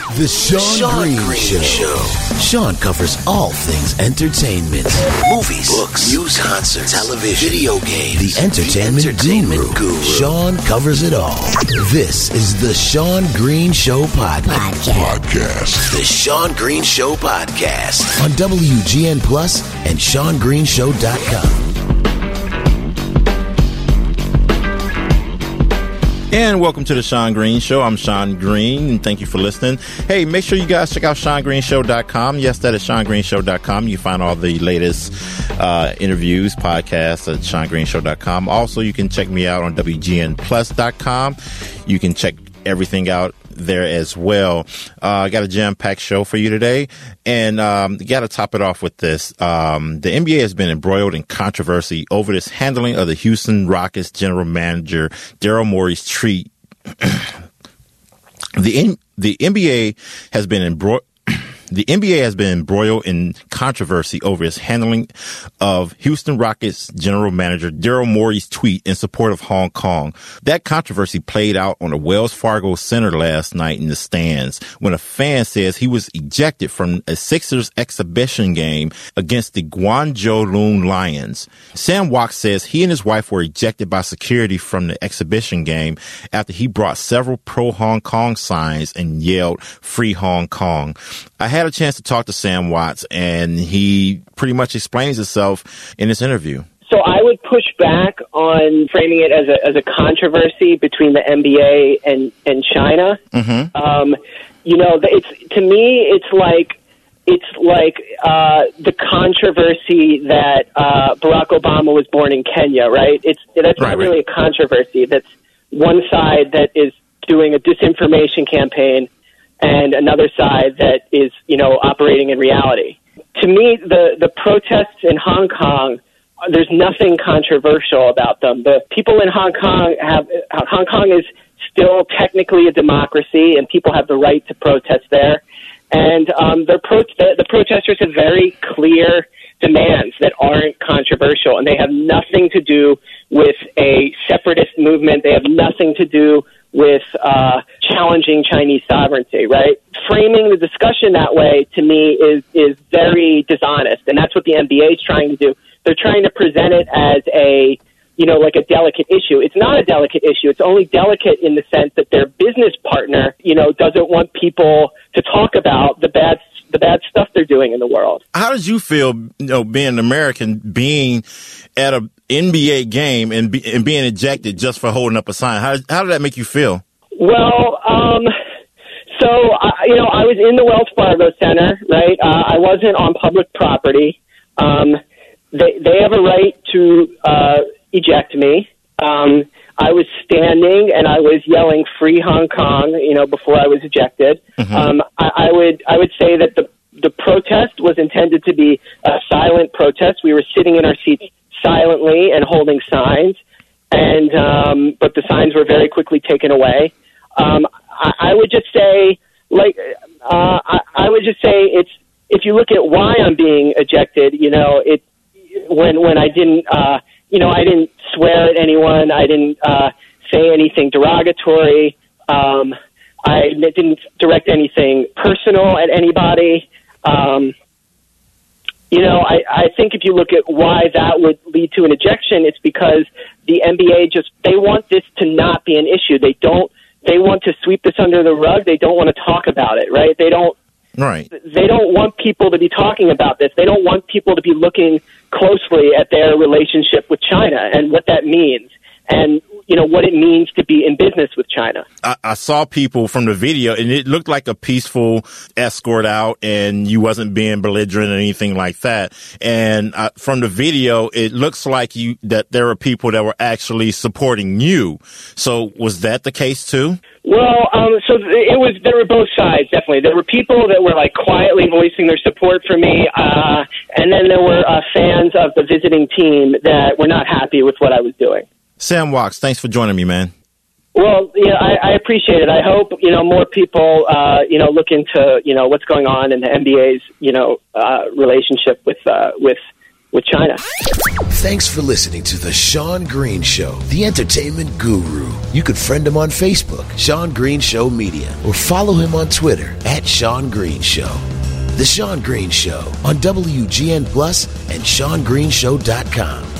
The Sean Green Show. Sean covers all things entertainment. Movies, books, news, concerts, television, video games. The entertainment guru. Sean covers it all. This is the Sean Green Show podcast. The Sean Green Show podcast on WGN Plus and SeanGreenShow.com. And welcome to the Sean Green Show. I'm Sean Green, and thank you for listening. Hey, make sure you guys check out SeanGreenShow.com. Yes, that is SeanGreenShow.com. You find all the latest interviews, podcasts at SeanGreenShow.com. Also, you can check me out on WGNPlus.com. You can check everything out there as well. I got a jam-packed show for you today, and got to top it off with this. The NBA has been embroiled in controversy over this handling of the Houston Rockets general manager Daryl Morey's tweet. The NBA has been embroiled in controversy over his handling of Houston Rockets general manager Daryl Morey's tweet in support of Hong Kong. That controversy played out on the Wells Fargo Center last night in the stands when a fan says he was ejected from a Sixers exhibition game against the Guangzhou Loon Lions. Sam Wach says he and his wife were ejected by security from the exhibition game after he brought several pro-Hong Kong signs and yelled, "Free Hong Kong." I had a chance to talk to Sam Watts, and he pretty much explains himself in this interview. So I would push back on framing it as a controversy between the NBA and China. Mm-hmm. To me, it's like the controversy that Barack Obama was born in Kenya, right? That's not really a controversy. That's one side that is doing a disinformation campaign and another side that is, operating in reality. To me, the protests in Hong Kong, there's nothing controversial about them. The people in Hong Kong is still technically a democracy, and people have the right to protest there. And the protesters have very clear demands that aren't controversial, and they have nothing to do with a separatist movement. They have nothing to do with challenging Chinese sovereignty, right? Framing the discussion that way, to me, is very dishonest, and that's what the NBA is trying to do. They're trying to present it as a delicate issue. It's not a delicate issue. It's only delicate in the sense that their business partner, doesn't want people to talk about the bad stuff they're doing in the world. How did you feel, being an American, being at a NBA game and being ejected just for holding up a sign? How did that make you feel? Well, I was in the Wells Fargo Center, right? I wasn't on public property. They have a right to eject me. I was standing and I was yelling "Free Hong Kong," before I was ejected. Mm-hmm. I would say that the protest was intended to be a silent protest. We were sitting in our seats silently and holding signs, and but the signs were very quickly taken away. I would just say, it's, if you look at why I'm being ejected, when I didn't, I didn't swear at anyone, I didn't say anything derogatory, I didn't direct anything personal at anybody. I think if you look at why that would lead to an ejection, it's because the NBA they want this to not be an issue. They want to sweep this under the rug. They don't want to talk about it, right? They don't want people to be talking about this. They don't want people to be looking closely at their relationship with China and what that means, and what it means to be in business with China. I saw people from the video, and it looked like a peaceful escort out, and you wasn't being belligerent or anything like that. And from the video, it looks like that there were people that were actually supporting you. So was that the case too? Well, there were both sides, definitely. There were people that were quietly voicing their support for me, and then there were fans of the visiting team that were not happy with what I was doing. Sam Wachs, thanks for joining me, man. Well, I appreciate it. I hope, more people, look into, what's going on in the NBA's, relationship with with China. Thanks for listening to The Sean Green Show, the entertainment guru. You could friend him on Facebook, Sean Green Show Media, or follow him on Twitter at Sean Green Show. The Sean Green Show on WGN Plus and SeanGreenShow.com.